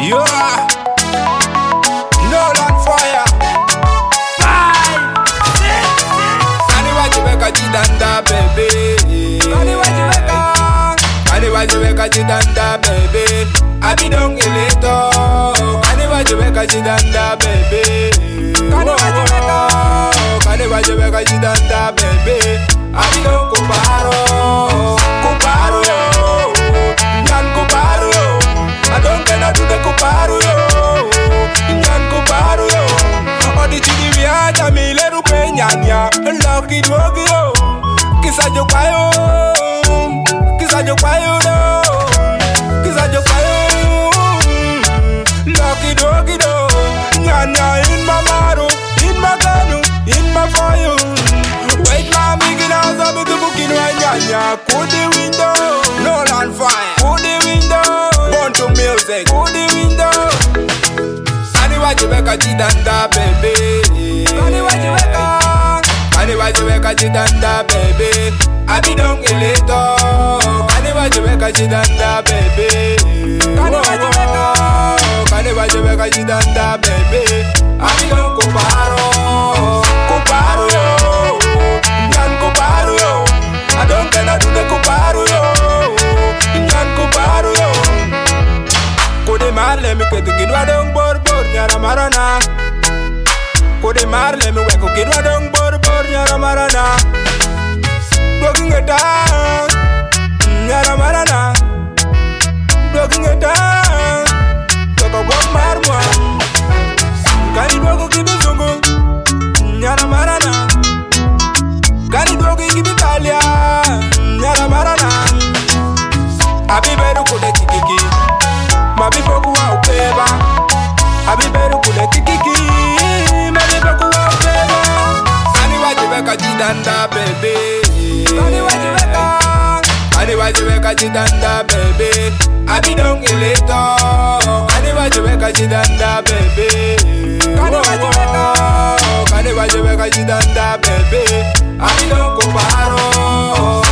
Yeah, Nolan fire. Anyway, you make a chidanda, baby. Anyway, you make a chidanda, baby. I be down in later. Anyway, you make a chidanda, baby. Anyway, you make a chidanda, baby. I be down kuparo, kuparo yo. Nyan kuparo yo. I don't care to the kuparo yo. Nyan kuparo yo. Odi chidi viaja mi leru peñanya. Lucky dog yo. Kisa jo kwayo. Kisa jo kwayo do. Kisa jo kwayo. Lucky dog do. Nyanya in my maro, in my ganu, in my fire. Wait, mommy, get out of the book in my nyanya. Cool the window. Nolan fire. Cool the window. Born to music. Cool the window. Anyway, you make a chidanda, baby. Anyway, you make a. Anyway, you make a chidanda, baby. I be down in later. Anyway, you make a chidanda, baby. Anyway, you make a. Anyway, you make a chidanda, baby. I be down kuparo, kuparo yo. Nyan kuparo yo. I don't care to the kuparo yo. Nyan kuparo yo. Kode marle mi kete kinwa dong bor nyara marana. Kode marle mi weko kinwa dong bor nyara marana. Blogging it down, nyara marana. Blogging it down, yoko bok marmwa. Kani dogo kibi zungu, nyara marana. Kani dogo kibi talia, nyara marana. Abi beru kule kikiki, mabi boku wa upeba. Abi beru kule kikiki, mabi boku wa upeba. Anyway, you make a chidanda, baby. Anyway, you make a chidanda, baby. I be down in later. Anyway, you make a chidanda, baby. Anyway, you make a chidanda, baby. I be down kuparo.